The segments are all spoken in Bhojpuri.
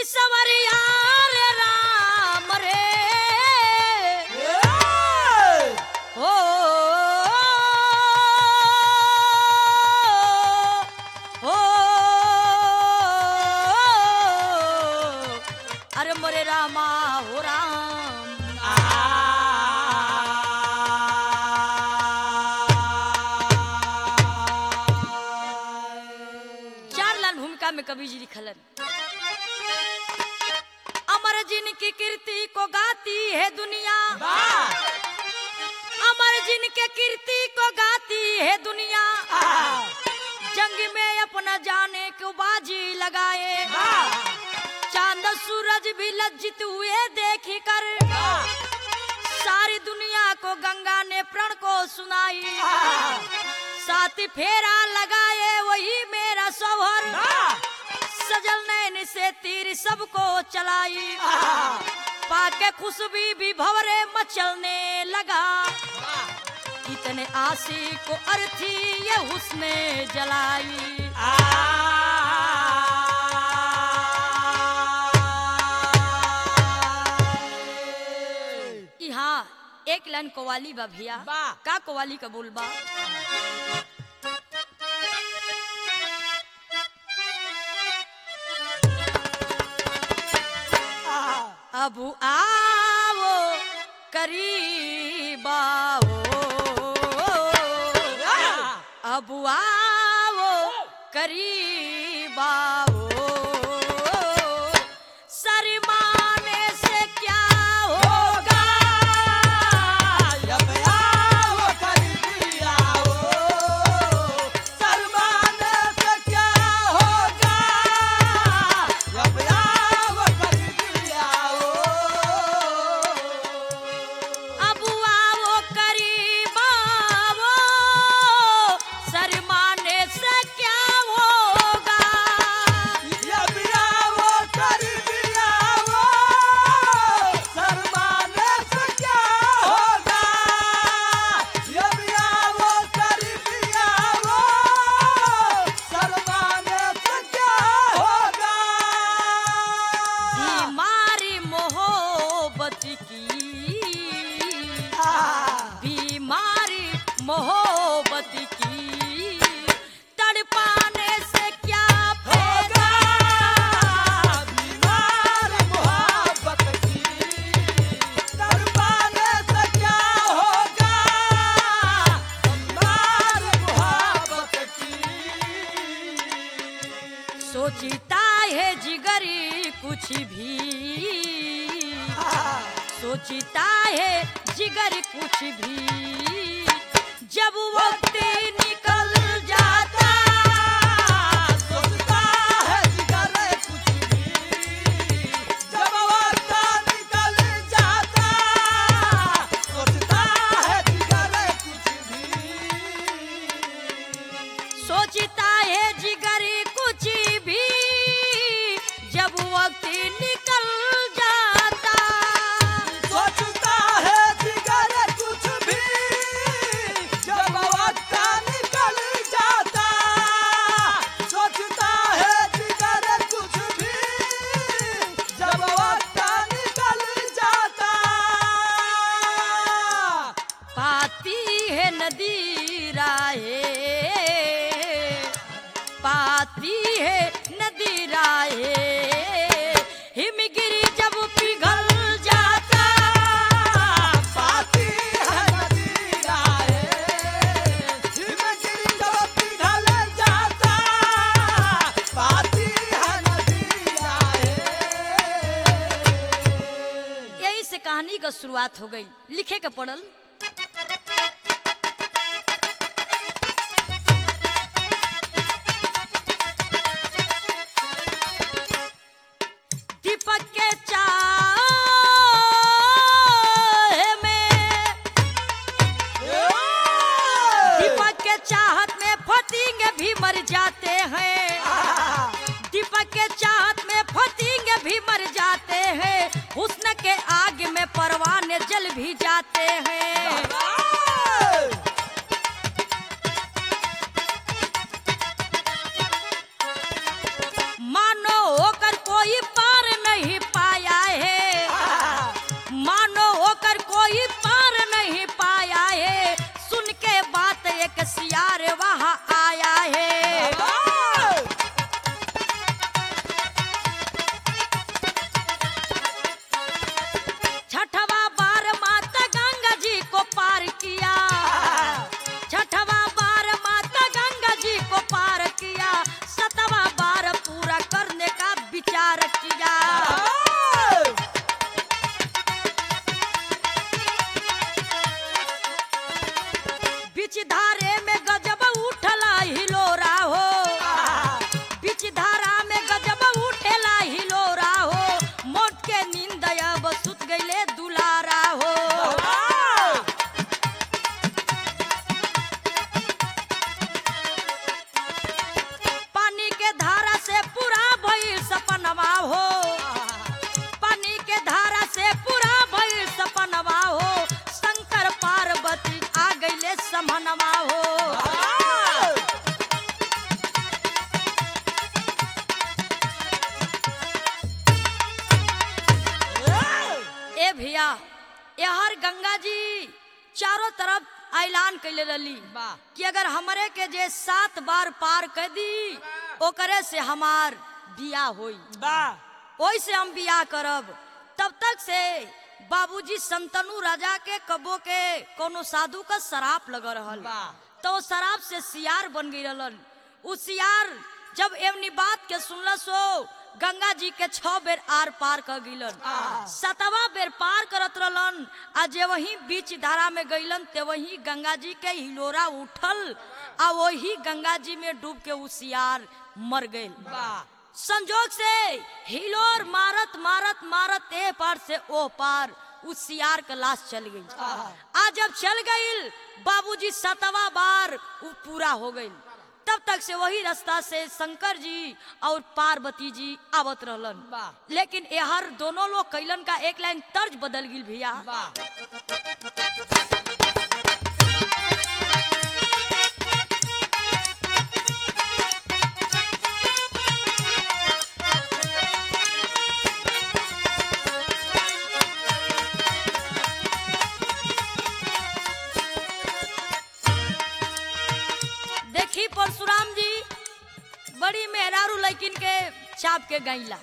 सवरिया रे राम रे हो हो अरे मोरे रामा हो राम चार लाइन भूमिका में कवि जी लिखलन अमर जिनकी कीर्ति को गाती है दुनिया अमर जिनके कीर्ति को गाती है दुनिया जंग में अपना जाने को बाजी लगाए चांद सूरज भी लज्जित हुए देख कर सारी दुनिया को गंगा ने प्रण को सुनाई साथ फेरा लगाए वही मेरा सौहर सजल नैन से तीर सबको चलाई पाके खुशबू भी भवरे मचलने लगा इतने आशिक को अर्थी ये हुस्ने जलाई यहाँ एक लाइन कवाली बा भैया का कवाली का बोल बा अब आओ करीब आओ अब आओ करीब आओ शर्माने से क्या होगा अब आओ करीब आओ शर्माने से क्या होगा अब आओ करीब आओ अब आओ करीब आओ शर्माने से क्या होगा अब आओ करीब आओ शर्माने से क्या होगा अब आओ करीब आओ शर्माने से क्या होगा बीमारी मोहब्बत की बीमारी मोहब्बत की तड़पाने से क्या होगा फायदा बीमार मोहब्बत की तड़पाने से क्या होगा बीमार मोहब्बत की सोचता है जिगरी कुछ भी सोचता है जिगर कुछ भी जब वक्त निकल जाता सोचता है जिगर कुछ भी जब वक्त निकल जाता सोचता है जिगर कुछ भी सोचता है जिगर कुछ भी जब वक्त निकल जाता सोचता है जिगर कुछ भी जब वक्त निकल जाता सोचता है जिगर कुछ भी जब वक्त निकल जाता पाती है नदी राहे पाती है नदी राहे हिमगिरी जब पिघल जाता पाती है नदी राहे हिमगिरी जब पिघल जाता पाती है नदी राहे यही से कहानी का शुरुआत हो गई लिखे के पड़ल दीपक के चाह में दीपक के चाहत में फतेंगे भी मर जाते हैं दीपक के चाहत में फतेंगे भी मर जाते हैं हुस्न के आग में परवाने जल भी जाते हैं मानो होकर कोई पार तरफ ऐलान कैले रही वाह। कि अगर हमरे के जे 7 बार पार कर दी ओकरे से हमार बियाह होई, ओई से हम बियाह करब। तब तक से बाबूजी संतनु राजा के कबो के कोनो साधु का शराब लग रहल, तो शराब से सियार बन गई रहलन। उ सियार जब एवनी बात के सुनल सो गंगा जी के 6 बेर आर पार कर गईलन। 7वां बेर पार करत रहलन आ जे वही बीच धारा में गईलन ते वही गंगा जी के हिलोरा उठल आ वही गंगा जी में डूब के उ सियार मर गईल। संजोग से हिलोर मारत मारत मारत ए पार से ओ पार उस सियार का लाश चल गई। आज जब चल गई बाबूजी 7वां बार वो पूरा हो गई। तब तक से वही रास्ता से शंकर जी और पार्वती जी आवत रहलन, लेकिन हर दोनों लोग कैलन का एक लाइन तर्ज बदल गई भैया। देखी परशुराम जी बड़ी मेहरारू लड़किन के चाप के गईला।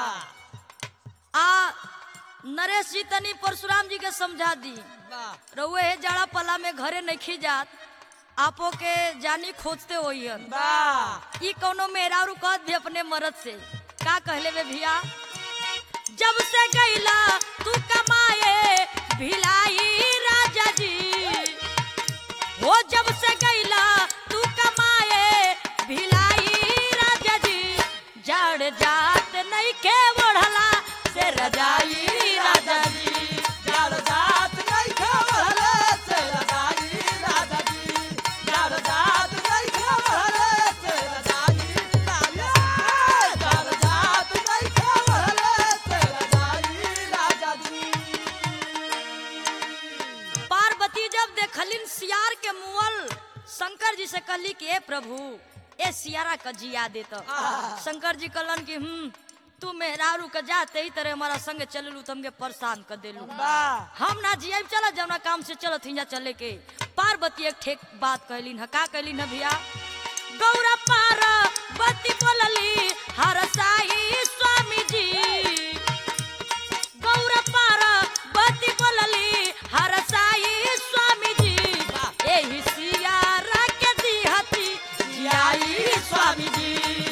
आ नरेश जी तनी परशुराम जी के समझा दी, रउए है जाड़ा पला में घरे नहीं जात, आपो के जानी खोजते होई हन। ई कोनो मेहरारू कह दे अपने मर्द से का कहले बे भैया। जब से गईला तू कमाए भिलाई राजा जी, वो जब से गईला तू कमाए भिलाई राजा जी, जड़ जात नहीं के ओढ़ला से रजाई राजा जी। पार्वती जब देखलिन सियार के मुअल, शंकर जी से कहली कि ए प्रभु ए सियारा का जिया देता। शंकर जी कहलन कि तू मेहरारू का जाते ही तरह हमारा संग चललू तुमके परेशान कर देलू, हम ना जिया चला जवना काम से चलत हिंजा चले के। पार्वती एक ठेक बात कहलिन है, का कहलिन है भैया। गौरा पार्वती बोलली हरसाई स्वामी जी, गौरा पार्वती बोलली हरसाई स्वामी जी, एही सियारा के दिहती जियाई स्वामी जी।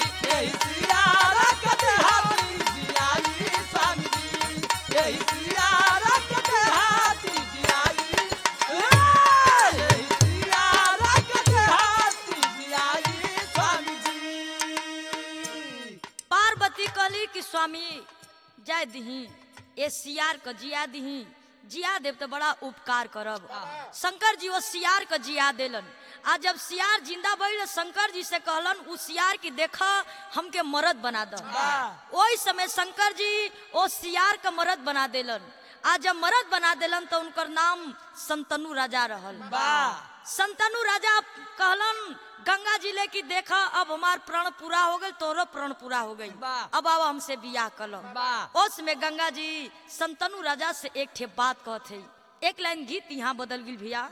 पार्वती कहली कि स्वामी जाय दही ए सियार का जिया दही, जिया देव तो बड़ा उपकार करब। शंकर जी वो सियार का जिया देलन। आज जब सियार जिंदा भइल शंकर जी से कहलन उ सियार की देखा हमके मर्द बना दो। ओई समय शंकर जी ओ सियार का मर्द बना देलन। आज जब मर्द बना देलन तो उनकर नाम संतनु राजा रहल। संतनु राजा कहलन गंगा जी ले की देखा अब हमार प्रण पूरा हो गई, तोरो प्रण पूरा हो गई, अब आवा हमसे बियाह कलो। उस में गंगा जी संतनु राजा से एक ठे बात कहते, एक लाइन गीत यहाँ बदल गई भैया।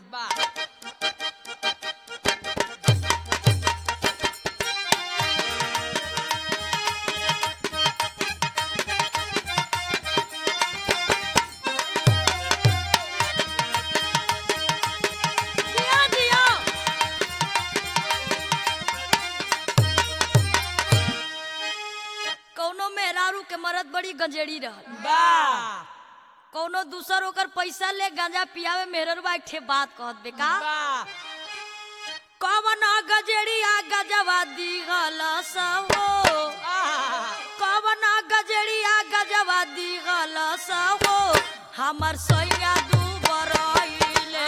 के मरद बड़ी गंजेड़ी रहल, कोनो दूसर ओकर पैसा ले गांजा पियावे मेहररुआ एक ठे बात कहत बेका। कवन गजेड़िया गजवा दिगल सहो, कवन गजेड़िया गजवा दिगल सहो, हमर सैया दुबरइले।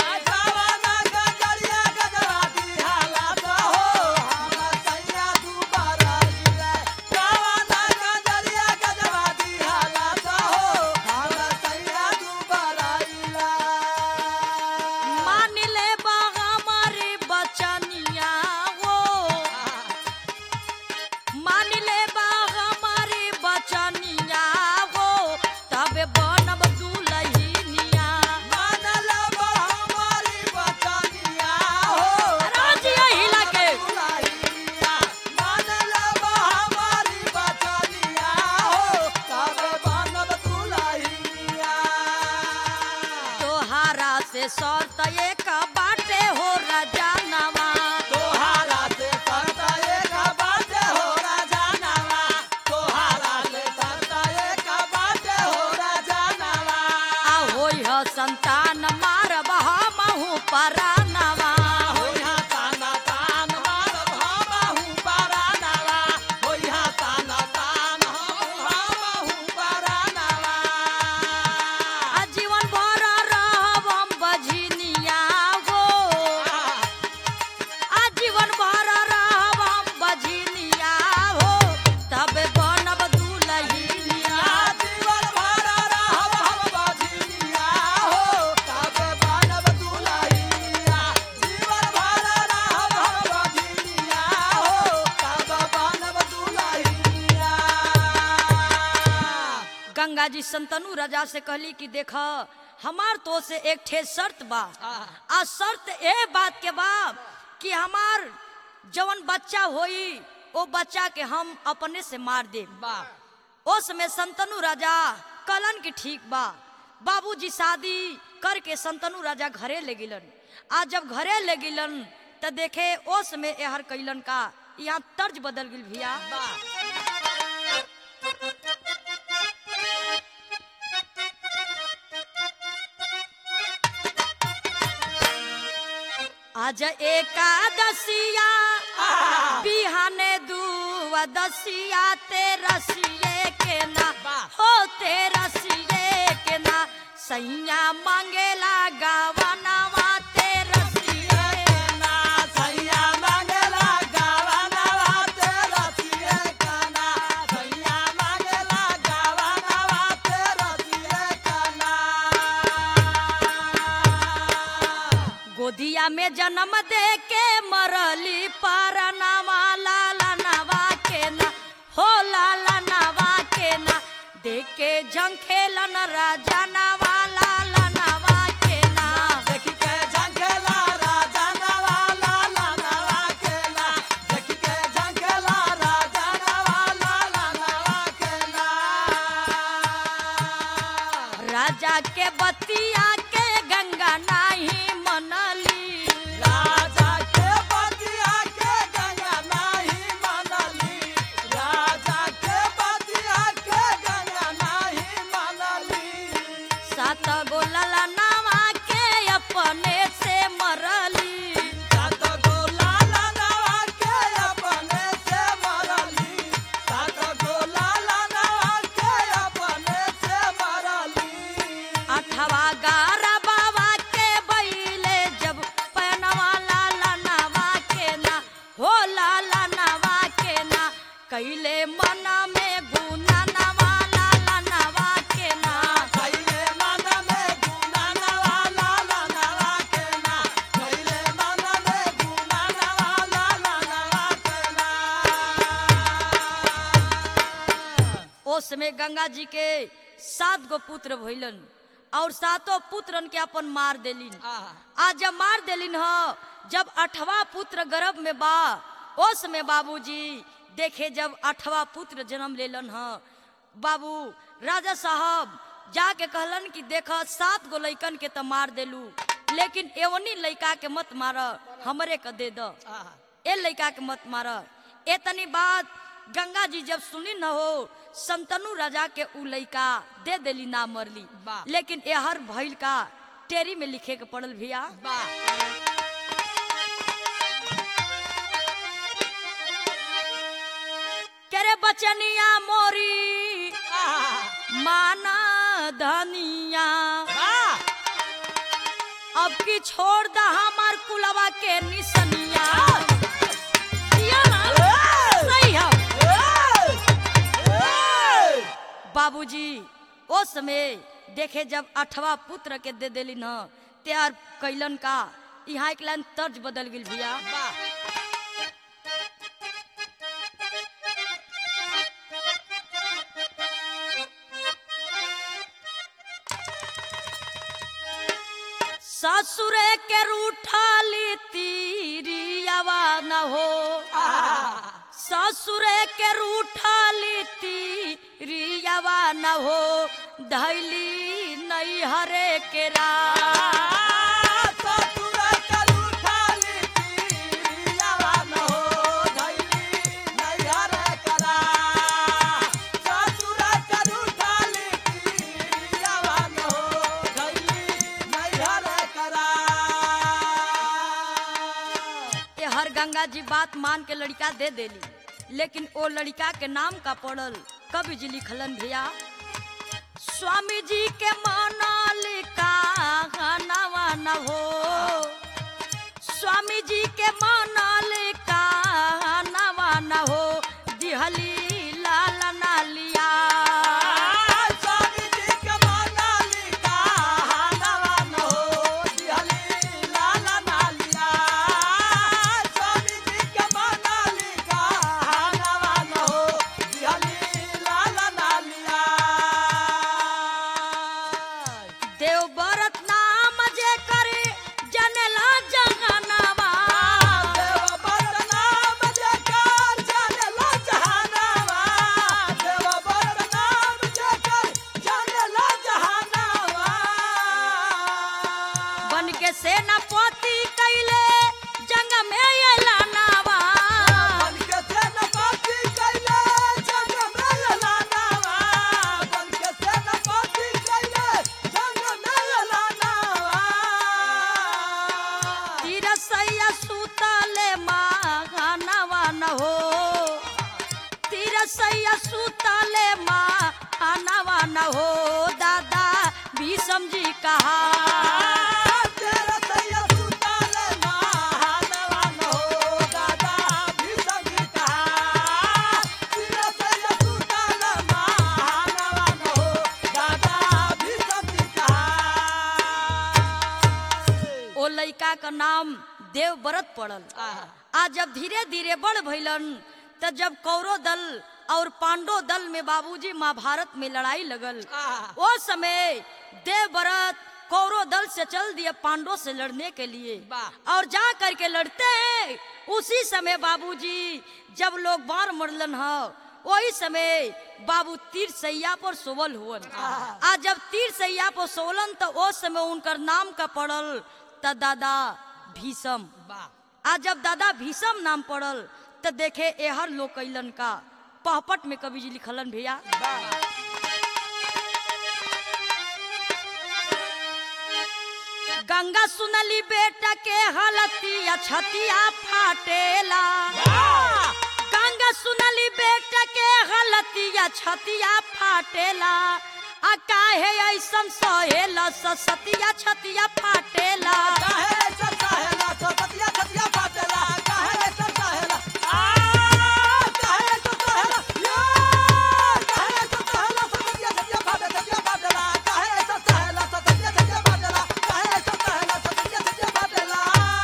गंगा जी संतनु राजा से कहली कि देख हमार तो से एक ठे शर्त बा आ शर्त ए बात के बा कि हमार जवन बच्चा होई ओ बच्चा के हम अपने से मार दे। उस में संतनु राजा कलन की ठीक बा। बाबूजी शादी करके संतनु राजा घरे ले गिलन। आज जब घरे ले गिलन तो देखे ओस में एहर कैलन का यहाँ तर्ज बदल गिल भैया। आज एकादशिया बिहाने दुआदशिया तेरसिए के ना हो तेरसिए के ना सैया मांगेला गावनवा तेरसिए के ना सैया मांगेला गावनवा तेरसिए के ना सैया मांगेला गावनवा तेरसिए के ना। गोदिया में जन्म दे के मरली परनवा लालनवा के ना हो लालनवा के ना देख के झंखेलन राजनवा लालनवा के ना देख के झंखेला राजनवा लालनवा के ना देख के झंखेला राजनवा लालनवा के ना। राजा के बतिया के गंगा नाही मनली राजा के बतिया के गंगा नाही मनली राजा के बतिया के गंगा नाही मनली। सात गो ललनवा के अपने से मरली सात गो लालनवा के अपने से मरली सात गो लालनवा के अपने से मरली। अठवा गारा बाबा के बैले जब पनवा लालनवा के ना हो लालनवा के ना कैले मना में गुननवा लालनवा के ना कैले मन में गुननवा लालनवा के ना कैले मन में गुननवा लालनवा के ना। ओस में गंगा जी के 7 गो पुत्र भइलन और 7 पुत्रन के अपन मार देलिन। आज जब मार देलिन ह जब 8वां पुत्र गर्भ में बा ओस में बाबूजी देखे जब 8वां पुत्र जन्म लेलन ह बाबू राजा साहब जाके कहलन कि देख 7 गो लइकन के तो मार देलू लेकिन एवनी लइका के मत मार हमरे के दे द ए लइका के मत मार। एतनी बात गंगा जी जब सुनी न हो संतनु राजा के उ लइका दे देली ना मरली लेकिन एहर भइल का टेरी में लिखे के पड़ल भैया। करे बचनिया मोरी माना धनिया अब की छोड़ दा हमार कुलवा के निसनिया। सही है बाबूजी ओ समय देखे जब 8वां पुत्र के दे देली न तैयार कैलन का यहाँ एक लाइन तर्ज बदल गिल भैया। ससुरे के रूठाली तीरियावा न हो ससुरे के रूठाली तीरियावा न हो धैली नहीं हरे के रा गंगा जी बात मान के लड़का दे देली लेकिन ओ लड़का के नाम का पड़ल कवि जी लिखलन भैया। स्वामी जी के मनालिका नवा न हो स्वामी जी के मनालिका नवा न हो दिहली लाल नालिया। रसैया सुतले माँ आनावा न हो दादा भीषम जी कहा तेरा सैया सुताले महानवा न हो दादा भीषम जी कहा तेरा सैया सुताले महानवा न हो दादा भीषम जी कहा ओ लड़का का नाम देवव्रत पड़ल। आज जब धीरे धीरे बढ़ भइलन त जब कौरव दल और पांडव दल में बाबूजी महाभारत में लड़ाई लगल वो समय देवव्रत कौरव दल से चल दिए पांडव से लड़ने के लिए और जा करके लड़ते हैं। उसी समय बाबूजी जब लोग बार मरलन है वही समय बाबू तीर सैया पर सोवल हुवन। आज जब तीर सैया पर सोवलन तो उस समय उनकर नाम का पड़ल त दादा भीषम। आज जब दादा भीषम नाम पड़ल तो देखे एहर लोग कैलन का पहपट में कवि जी लिखलन भैया गंगा सुनली बेटा के हलतिया छतिया फाटेला गंगा सुनली बेटा के हलतिया छतिया फाटेला आ काहे ऐसन सहेला सतिया छतिया फाटेला काहे सहेला सतिया छतिया फाटेला काहे सहेला काहे सहेला या काहे सहेला सतिया छतिया फाटेला काहे सहेला सतिया छतिया फाटेला काहे सहेला सतिया छतिया फाटेला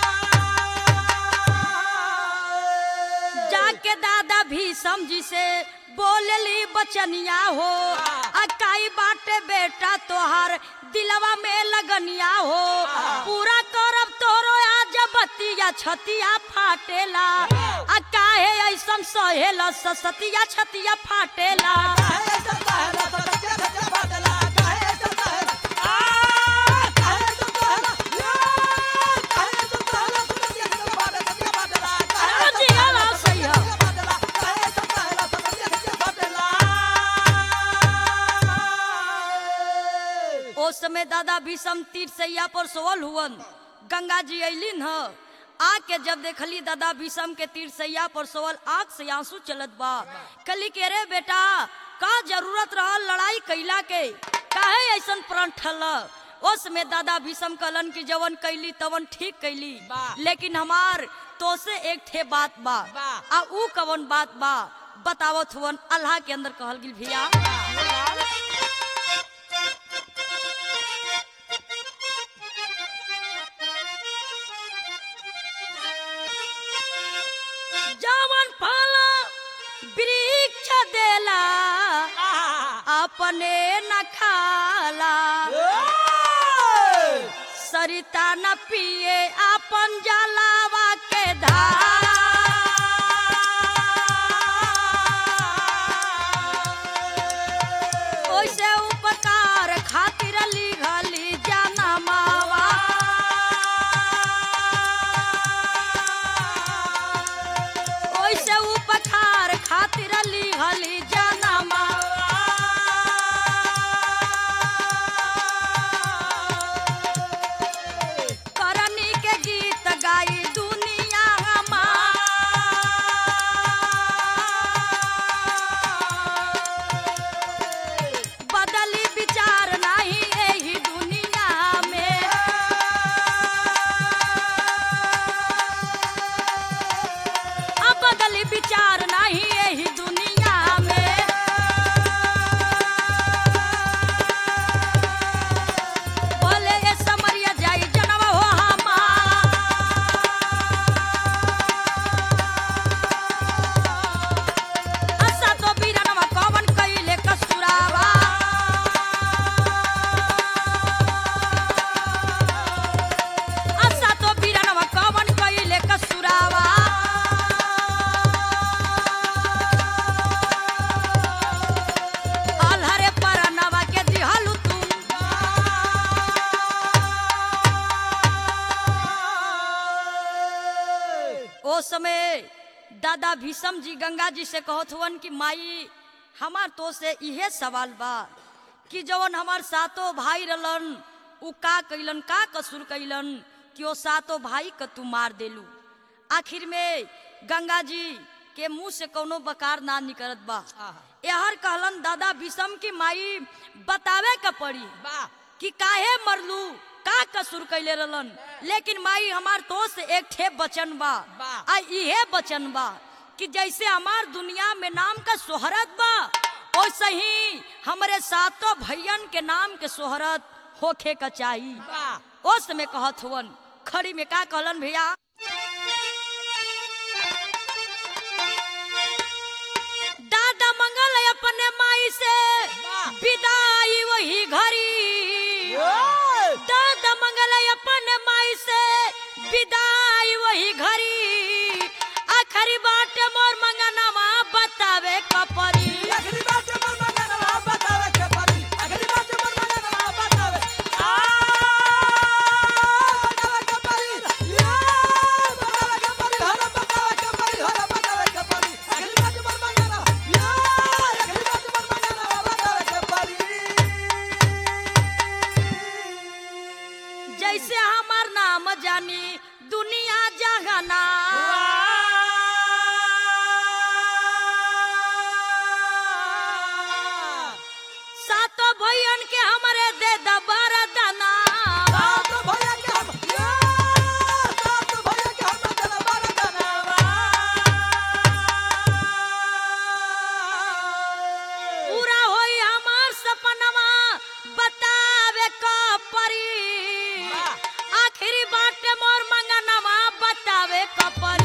जाके दादा भीषम जी से बोलली बचनिया हो अकाई बाटे बेटा तोहार दिलवा में लगनिया हो पूरा करब तोरो आज बतिया छतिया फाटेला आ काहे ऐसन सहेला सतिया छतिया फाटेला काहे सहेला सतिया छतिया फाटेला काहे सहेला काहे सहेला या काहे सहेला सतिया छतिया फाटेला अरे जी आला सही है। उस समय दादा भीषम तीर सैया पर सोवल हुवन गंगा जी अलिन ह आके जब देखली दादा भीषम के तीर सैया पर सोवल आंख से आंसू चलत बा कली के रे बेटा का जरूरत रहल लड़ाई कैला के काहे ऐसन प्रण ठल उस में दादा भीषम कहलन कि जवन कैली तवन ठीक कैली लेकिन हमार तो से एक ठे बात बा आ ऊ कवन बात बा बतावत हुवन अल्लाह के अंदर कहल गिल भैया जवन फल वृक्ष देला अपने न खाला सरिता न पिए अपन जलावा के धार ओइसे उपकार खातिर लिखली जनमावा ओइसे उपकार खातिर लिखली जनमावा करनी के गीत गाई दुनिया बदली विचार नहीं यही दुनिया में अब बदली विचार नहीं यही दुनिया में बोले ये समरिया जाई जनवा हो असा तो बीरनवा कवन कइले कसुरावा असा तो बीरनवा कवन कइले कसुरावा अलहरे परनवा के दिहलु तुम ओ समय दादा भीषम जी गंगा जी से कहत हुवन कि माई हमार तो से इहे सवाल बा कि जवन हमार सातों भाई रहलन उ का कैलन का कसूर कैलन कि ओ सातों भाई के तू मार देलू। आखिर में गंगा जी के मुंह से कोनो बकार ना निकलत बा। एहर कहलन दादा विषम की माई बतावे का पड़ी कि काहे मरलू, का कसूर कैले रहलन। लेकिन माई हमार तो से एक ठे बचन बा, आ इहे बचन बा कि जैसे हमार दुनिया में नाम का शोहरत बा, वैसे ही हमारे सातों भैयन के नाम के शोहरत होखे का चाहिए। ओस में कहत हुवन खड़ी में का कहलन भैया, दादा मंगल अपने माई से विदाई वही घड़ी, दादा मंगल अपने माई से विदाई वही घड़ी, आखिरी बात मोर मंगनवा बतावे कपरी। जैसे हमार नाम जानी दुनिया जहाना, सातों भैयन के हमारे दे दबार दाना। पूरा होई हमार सपनवा बतावे का परी, आखिरी बात मोर मंगनवा बतावे कपरी।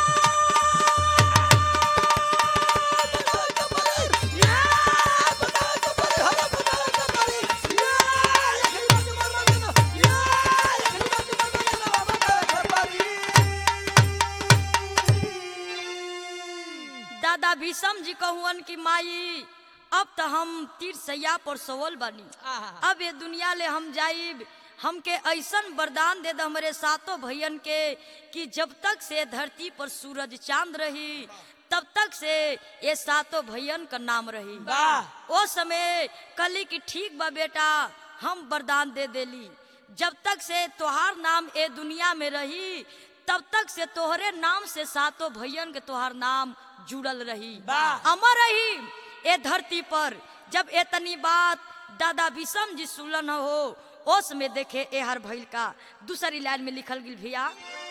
दादा भीषम जी कहुअन की माई अब तो हम तीर सैया पर सोवल बानी, अब ये दुनिया ले हम जाइब, हमके ऐसन वरदान दे दे हमारे सातों भैयन के कि जब तक से धरती पर सूरज चांद रही तब तक से ये सातों भैयन का नाम रही। ओ समय कली की ठीक बा बेटा, हम वरदान दे देली, जब तक से तोहार नाम ए दुनिया में रही तब तक से तोहरे नाम से सातों भैयन के तोहार नाम जुड़ल रही, अमर रही ए धरती पर। जब एतनी बात दादा विषम जी सुलन हो, ओस में देखे ए हर भइल का दूसरी लाइन में लिखल गिल भैया,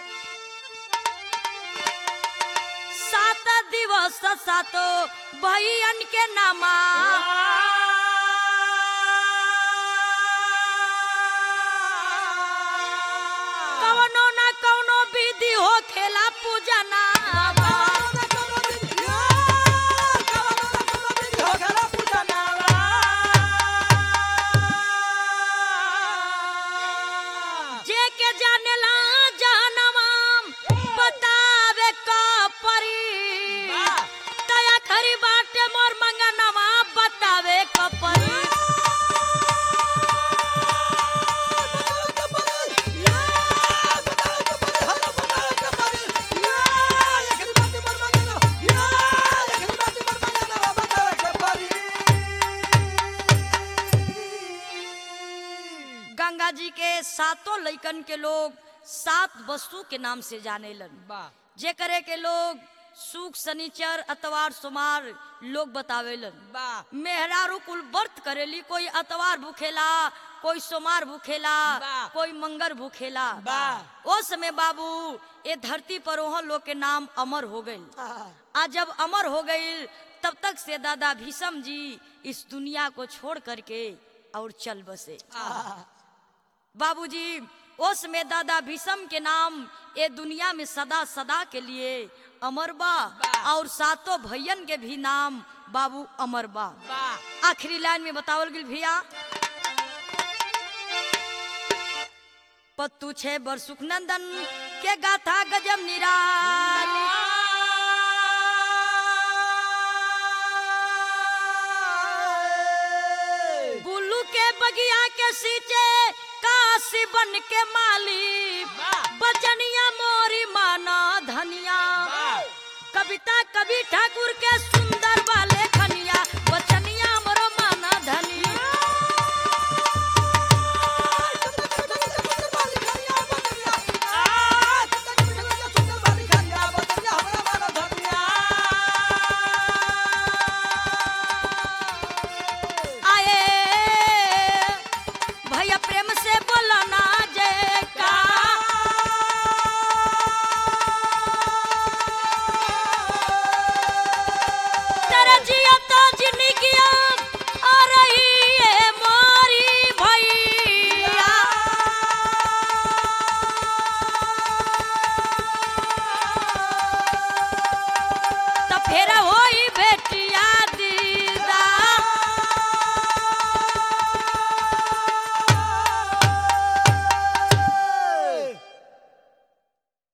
सात दिवस सातो भैयन के नामा, कवनो ना कवनो विधि हो खेला पूजना। गंगा जी के सातों लइकन के लोग सात वस्तु के नाम से जाने लन, जे करे के लोग सुख शनिचर अतवार सोमार लोग बतावेलन। मेहरारू कुल व्रत करेली, कोई अतवार भूखेला, कोई सोमार भूखेला, कोई मंगर भूखेला। ओ समय बाबू ये धरती पर वहाँ लोग के नाम अमर हो गई। आज जब अमर हो गई तब तक से दादा भीषम जी इस दुनिया को छोड़ करके और चल बसे। बाबूजी उस में दादा भीषम के नाम ये दुनिया में सदा सदा के लिए अमर बा, और सातों भैयन के भी नाम बाबू अमर बा। आखिरी लाइन में बतावल गिल भैया, पत्तू छे बर सुख नंदन के गाथा गजब निराली, बुल्लू के बगिया के सींचे काशी बन के माली, बचनिया मोरी माना धनिया, कविता कविता